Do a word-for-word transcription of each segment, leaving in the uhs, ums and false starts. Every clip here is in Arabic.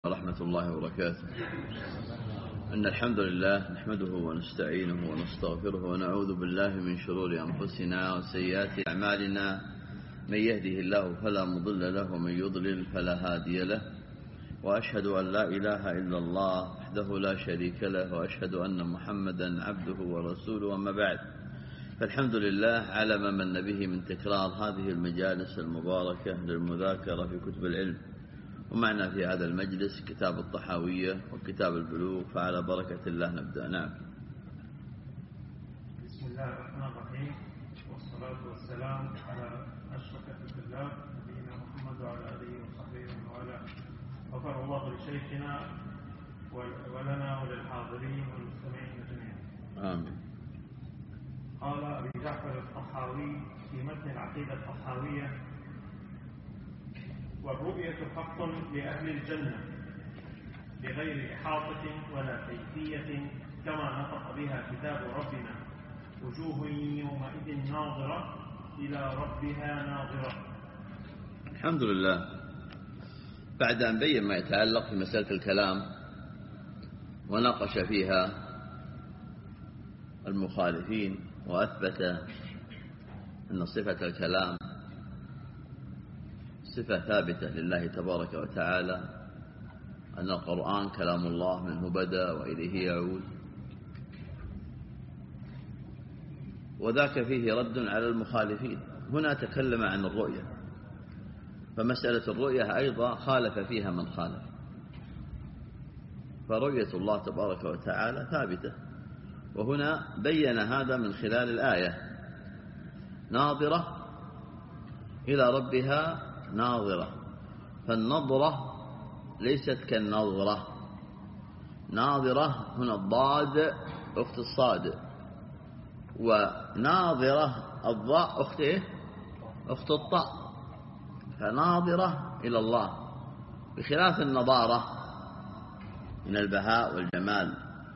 ورحمة الله وبركاته. إن الحمد لله نحمده ونستعينه ونستغفره ونعوذ بالله من شرور أنفسنا وسيئات أعمالنا. من يهده الله فلا مضل له ومن يضلل فلا هادي له، وأشهد أن لا إله إلا الله وحده لا شريك له، وأشهد أن محمدا عبده ورسوله. أما بعد، فالحمد لله على ما من به من تكرار هذه المجالس المباركة للمذاكرة في كتب العلم. ومعنا في هذا المجلس كتاب الطحاوية وكتاب البلوغ، فعلى بركة الله نبدأ. نعم. بسم الله الرحمن الرحيم، والصلاة والسلام على أشرف خلق الله نبينا محمد وعلى آله وصحبه ومن والاه. غفر الله لشيخنا ولنا وللحاضرين والمستمعين جميعا. آمين. قال أبي جعفر الطحاوي في متن العقيدة الطحاوية: والرؤية حق لأهل الجنة بغير إحاطة ولا كيفية، كما نطق بها كتاب ربنا: وجوه يومئذ ناظرة إلى ربها ناظرة. الحمد لله. بعد أن بين ما يتعلق في مسألة الكلام وناقش فيها المخالفين وأثبت أن صفة الكلام صفة ثابتة لله تبارك وتعالى، أن القرآن كلام الله منه بدأ وإليه يعود، وذاك فيه رد على المخالفين. هنا تكلم عن الرؤية، فمسألة الرؤية أيضا خالف فيها من خالف، فرؤية الله تبارك وتعالى ثابتة. وهنا بين هذا من خلال الآية: ناظرة إلى ربها ناظرة. فالنظرة ليست كالنظرة. ناظرة هنا الضاد أخت الصاد، وناظرة الضاء أخت إيه؟ أخت الطاء. فناظرة إلى الله، بخلاف النظارة من البهاء والجمال،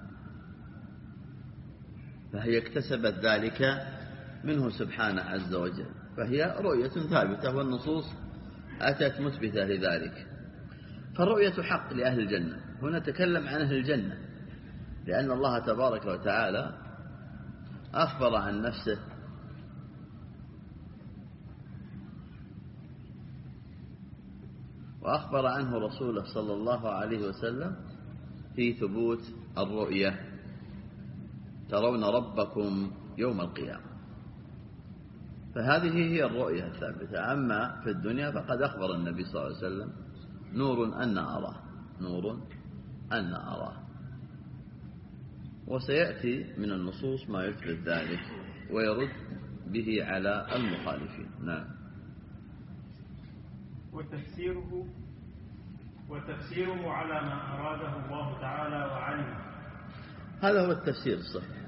فهي اكتسبت ذلك منه سبحانه عز وجل، فهي رؤية ثابتة، والنصوص أتت مثبتة لذلك. فالرؤية حق لأهل الجنة. هنا تكلم عن أهل الجنة لأن الله تبارك وتعالى أخبر عن نفسه وأخبر عنه رسوله صلى الله عليه وسلم في ثبوت الرؤية: ترون ربكم يوم القيامة. فهذه هي الرؤية الثابتة. أما في الدنيا فقد أخبر النبي صلى الله عليه وسلم: نور أن أراه، نور أن أراه. وسيأتي من النصوص ما يثبت ذلك ويرد به على المخالفين. نعم. وتفسيره وتفسيره على ما أراده الله تعالى وعلمه. هذا هو التفسير الصحيح.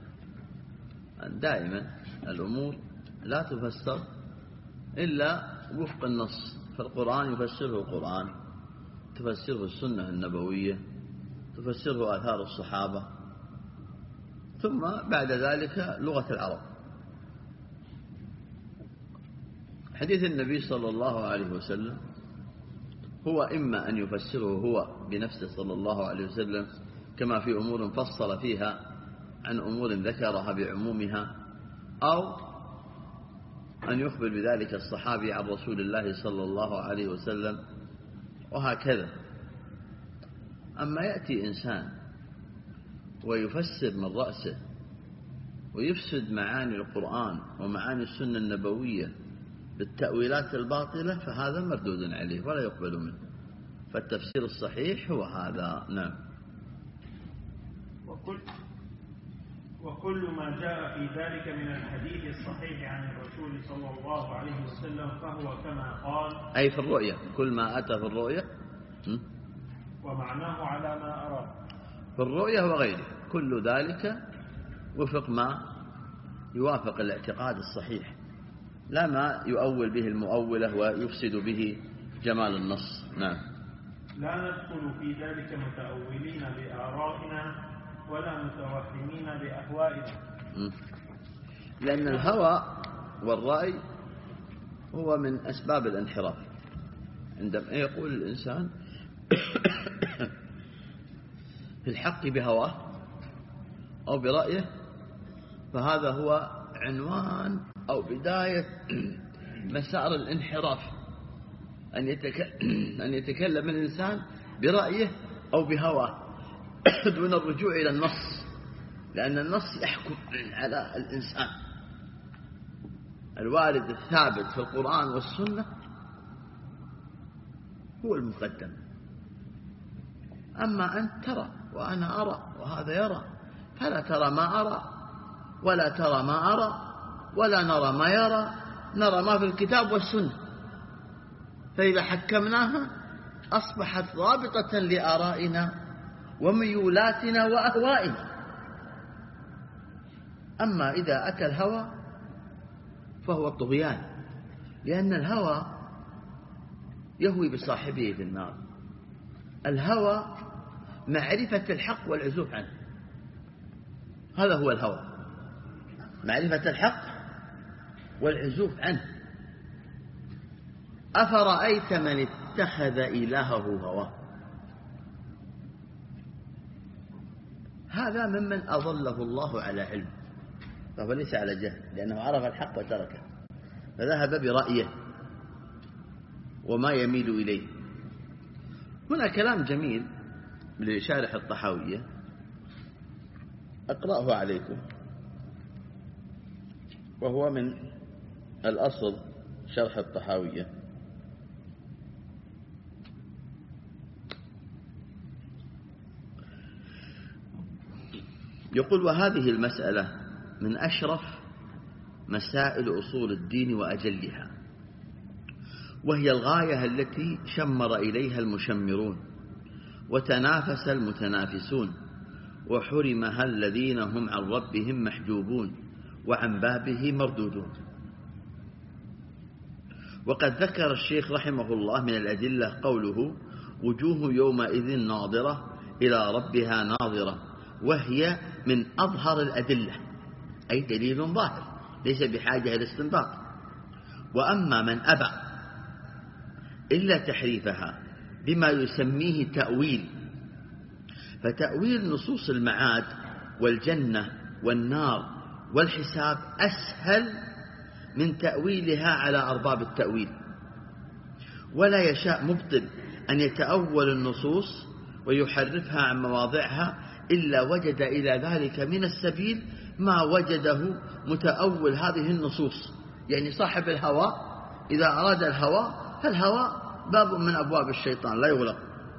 دائما الأمور لا تفسر إلا وفق النص، فالقرآن يفسره القرآن، تفسره السنة النبوية، تفسره آثار الصحابة، ثم بعد ذلك لغة العرب. حديث النبي صلى الله عليه وسلم هو إما أن يفسره هو بنفسه صلى الله عليه وسلم، كما في أمور فصل فيها عن أمور ذكرها بعمومها، أو أن يخبر بذلك الصحابي عن رسول الله صلى الله عليه وسلم، وهكذا. أما يأتي إنسان ويفسر من رأسه ويفسد معاني القرآن ومعاني السنة النبوية بالتأويلات الباطلة، فهذا مردود عليه ولا يقبل منه. فالتفسير الصحيح هو هذا. نعم. وكل وكل ما جاء في ذلك من الحديث الصحيح عن الرسول صلى الله عليه وسلم فهو كما قال، أي في الرؤية، كل ما أتى في الرؤية ومعناه على ما أراد في الرؤية وغيره، كل ذلك وفق ما يوافق الاعتقاد الصحيح، لا ما يؤول به المؤولة ويفسد به جمال النص. نعم. لا ندخل في ذلك متأولين بآرائنا ولا متوهمين بأهوائنا، لأن الهوى والرأي هو من أسباب الانحراف. عندما يقول الإنسان في الحق بهواه أو برأيه، فهذا هو عنوان أو بداية مسار الانحراف، أن أن يتكلم الإنسان برأيه أو بهواه دون الرجوع إلى النص، لأن النص يحكم على الإنسان. الوارد الثابت في القرآن والسنة هو المقدم. أما أنت ترى وأنا أرى وهذا يرى، فلا ترى ما أرى ولا ترى ما أرى ولا نرى ما يرى، نرى ما في الكتاب والسنة. فإذا حكمناها أصبحت ضابطة لآرائنا وميولاتنا وأهوائنا. أما إذا أتى الهوى فهو الطغيان، لأن الهوى يهوي بصاحبه في النار. الهوى معرفة الحق والعزوف عنه، هذا هو الهوى، معرفة الحق والعزوف عنه. أفرأيت من اتخذ إلهه هواه، هذا ممن أضله الله على علم، فهو ليس على جهل، لأنه عرف الحق وتركه، فذهب برأيه وما يميل إليه. هنا كلام جميل لشارح الطحاوية، أقرأه عليكم، وهو من الأصل شرح الطحاوية. يقول: وهذه المسألة من أشرف مسائل أصول الدين وأجلها، وهي الغاية التي شمر إليها المشمرون وتنافس المتنافسون، وحرمها الذين هم عن ربهم محجوبون وعن بابه مردودون. وقد ذكر الشيخ رحمه الله من الأدلة قوله: وجوه يومئذ ناظرة إلى ربها ناظرة، وهي من أظهر الأدلة، أي دليل ظاهر ليس بحاجة إلى استنباط. وأما من أبى إلا تحريفها بما يسميه تأويل، فتأويل نصوص المعاد والجنة والنار والحساب أسهل من تأويلها على أرباب التأويل. ولا يشاء مبطل أن يتأول النصوص ويحرفها عن مواضعها إلا وجد إلى ذلك من السبيل ما وجده متأول هذه النصوص. يعني صاحب الهوى إذا أراد الهوى فالهوى باب من أبواب الشيطان لا يغلق.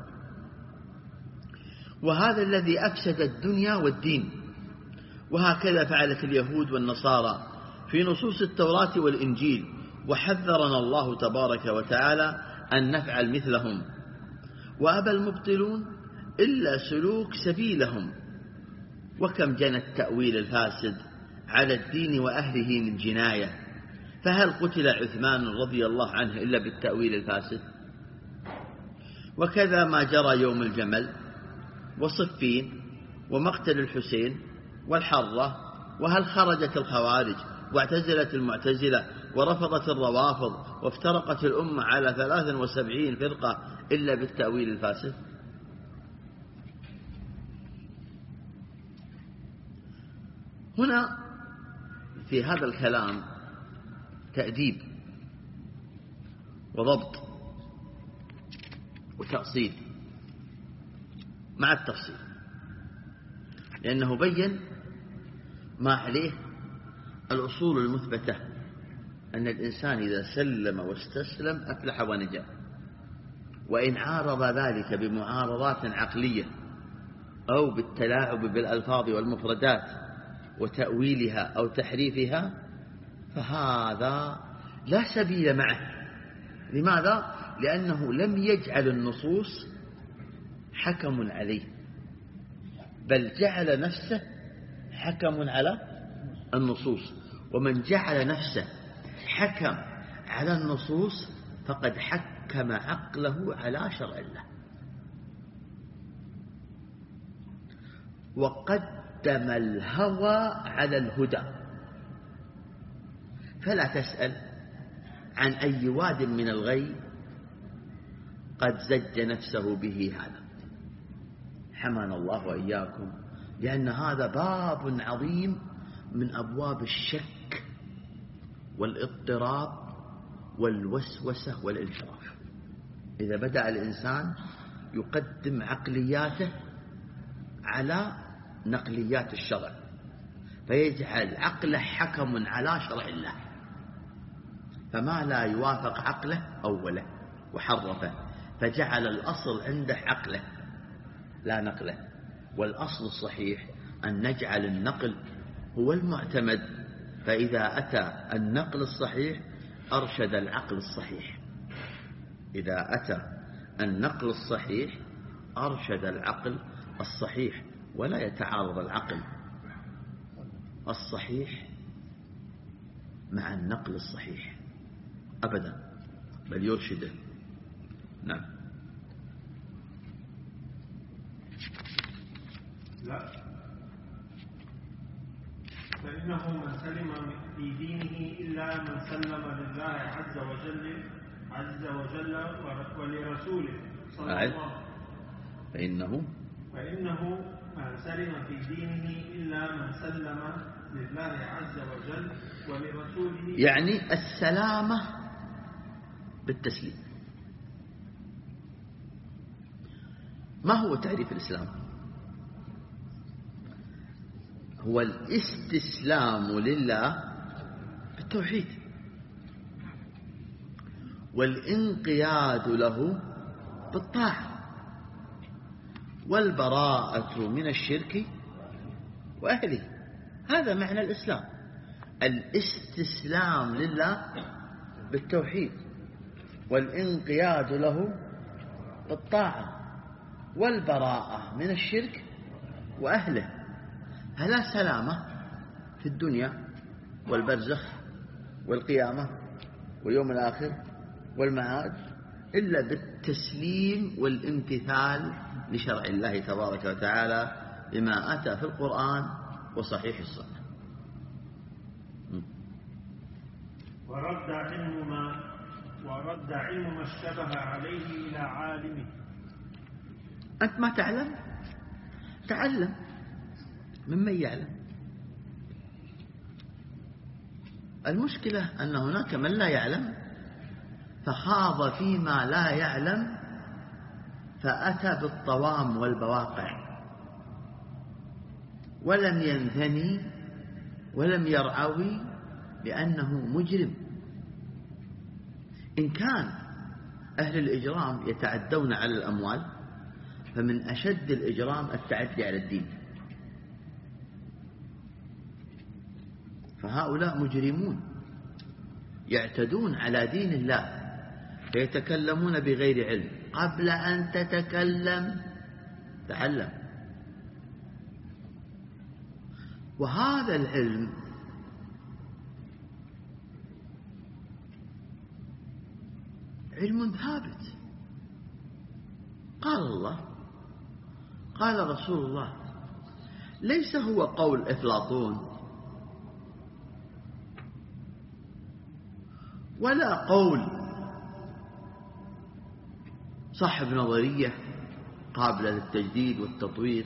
وهذا الذي أفسد الدنيا والدين، وهكذا فعلت اليهود والنصارى في نصوص التوراة والإنجيل، وحذرنا الله تبارك وتعالى أن نفعل مثلهم. وأبى المبطلون إلا سلوك سبيلهم. وكم جنى التأويل الفاسد على الدين وأهله من جناية، فهل قتل عثمان رضي الله عنه إلا بالتأويل الفاسد؟ وكذا ما جرى يوم الجمل وصفين ومقتل الحسين والحرة. وهل خرجت الخوارج واعتزلت المعتزلة ورفضت الروافض وافترقت الأمة على ثلاث وسبعين فرقة إلا بالتأويل الفاسد؟ هنا في هذا الكلام تأديب وضبط وتأصيل مع التفصيل، لأنه بين ما عليه الأصول المثبتة، أن الإنسان إذا سلم واستسلم أفلح ونجا. وإن عارض ذلك بمعارضات عقلية أو بالتلاعب بالألفاظ والمفردات وتأويلها أو تحريفها فهذا لا سبيل معه. لماذا؟ لأنه لم يجعل النصوص حكم عليه، بل جعل نفسه حكم على النصوص. ومن جعل نفسه حكم على النصوص فقد حكم عقله على شرع الله، وقدم الهوى على الهدى. فلا تسأل عن أي واد من الغي قد زج نفسه به هذا. حمانا الله وإياكم، لأن هذا باب عظيم من أبواب الشك والاضطراب والوسوسة والانحراف. إذا بدأ الإنسان يقدم عقلياته على نقليات الشرع، فيجعل عقله حكم على شرع الله، فما لا يوافق عقله أوله وحرفه، فجعل الأصل عنده عقله لا نقله. والأصل الصحيح أن نجعل النقل هو المعتمد، فإذا أتى النقل الصحيح أرشد العقل الصحيح. إذا أتى النقل الصحيح أرشد العقل الصحيح، ولا يتعارض العقل الصحيح مع النقل الصحيح أبدا، بل يرشده. نعم. لا، فإنه من سلم في دينه إلا من سلم لله عز وجل عز وجل ولرسوله صلى الله عليه وسلم. فإنه فإنه من سلم في دينه إلا من سلم لله عز وجل ولرسوله. يعني السلامة بالتسليم. ما هو تعريف الإسلام؟ هو الاستسلام لله بالتوحيد، والانقياد له بالطاعة، والبراءة من الشرك وأهله. هذا معنى الإسلام، الاستسلام لله بالتوحيد، والانقياد له بالطاعة، والبراءة من الشرك وأهله. هلا سلامة في الدنيا والبرزخ والقيامة ويوم الآخر والمعاد إلا بالتسليم والامتثال لشرع الله تبارك وتعالى بما أتى في القرآن وصحيح السنة. ورد علم ما ورد علم ما اشتبه عليه إلى عالمه. أنت ما تعلم، تعلم ممن يعلم. المشكلة أن هناك من لا يعلم فخاض فيما لا يعلم، فأتى بالطوام والبواقع، ولم ينثني ولم يرعوي بأنه مجرم. إن كان أهل الإجرام يتعدون على الأموال، فمن أشد الإجرام التعدي على الدين. فهؤلاء مجرمون يعتدون على دين الله، فيتكلمون بغير علم. قبل أن تتكلم تعلم. وهذا العلم علم ثابت. قال الله، قال رسول الله، ليس هو قول أفلاطون ولا قول صاحب نظرية قابلة للتجديد والتطوير،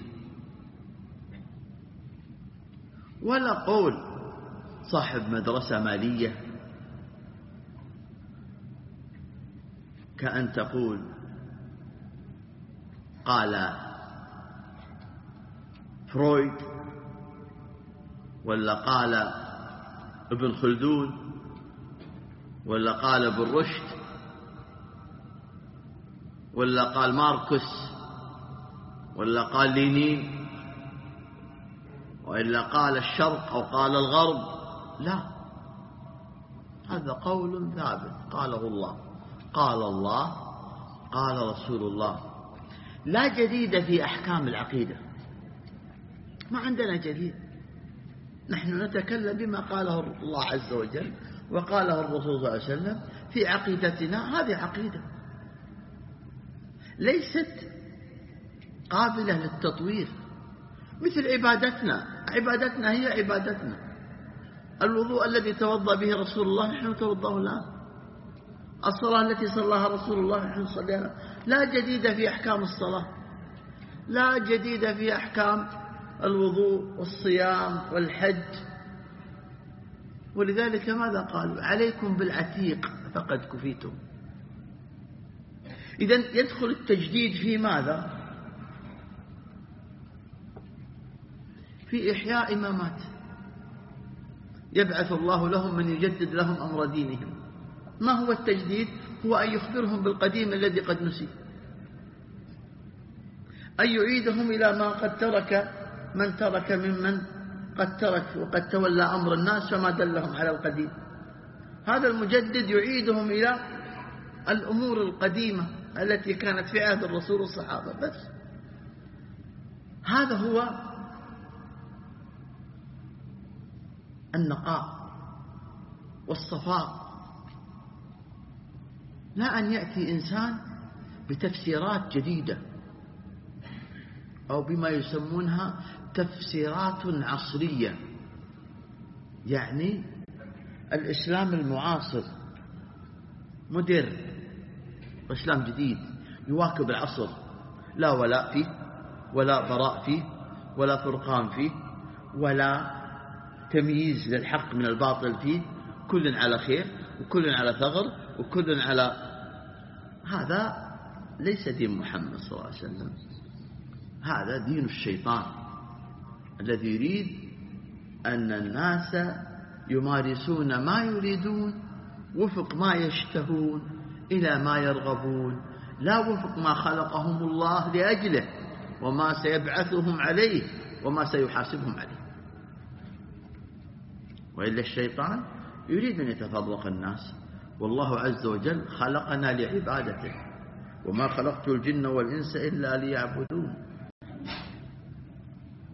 ولا قول صاحب مدرسة مالية كأن تقول قال فرويد ولا قال ابن خلدون ولا قال ابن رشد ولا قال ماركوس ولا قال لينين وإلا قال الشرق أو قال الغرب. لا، هذا قول ثابت قاله الله، قال الله قال رسول الله. لا جديد في أحكام العقيدة، ما عندنا جديد. نحن نتكلم بما قاله الله عز وجل وقاله الرسول صلى الله عليه وسلم في عقيدتنا. هذه عقيدة ليست قابلة للتطوير، مثل عبادتنا. عبادتنا هي عبادتنا. الوضوء الذي توضأ به رسول الله نحن نتوضأه الآن، الصلاة التي صلاها رسول الله نحن نصليها. لا جديد في أحكام الصلاة، لا جديد في أحكام الوضوء والصيام والحج. ولذلك ماذا قالوا؟ عليكم بالعتيق فقد كفيتم. إذن يدخل التجديد في ماذا؟ في إحياء ما مات. يبعث الله لهم من يجدد لهم أمر دينهم. ما هو التجديد؟ هو أن يخبرهم بالقديم الذي قد نسي، أن يعيدهم إلى ما قد ترك من ترك ممن قد ترك وقد تولى أمر الناس فما دلهم على القديم. هذا المجدد يعيدهم إلى الأمور القديمة التي كانت في عهد الرسول والصحابة بس. هذا هو النقاء والصفاء. لا أن يأتي إنسان بتفسيرات جديدة أو بما يسمونها تفسيرات عصرية، يعني الإسلام المعاصر مودرن، إسلام جديد يواكب العصر، لا ولاء فيه ولا براء فيه ولا فرقان فيه ولا تمييز للحق من الباطل فيه، كل على خير وكل على ثغر وكل على. هذا ليس دين محمد صلى الله عليه وسلم، هذا دين الشيطان الذي يريد أن الناس يمارسون ما يريدون وفق ما يشتهون إلى ما يرغبون، لا وفق ما خلقهم الله لأجله وما سيبعثهم عليه وما سيحاسبهم عليه. وإلا الشيطان يريد أن يتفرق الناس، والله عز وجل خلقنا لعبادته، وما خلقت الجن والإنس إلا ليعبدون.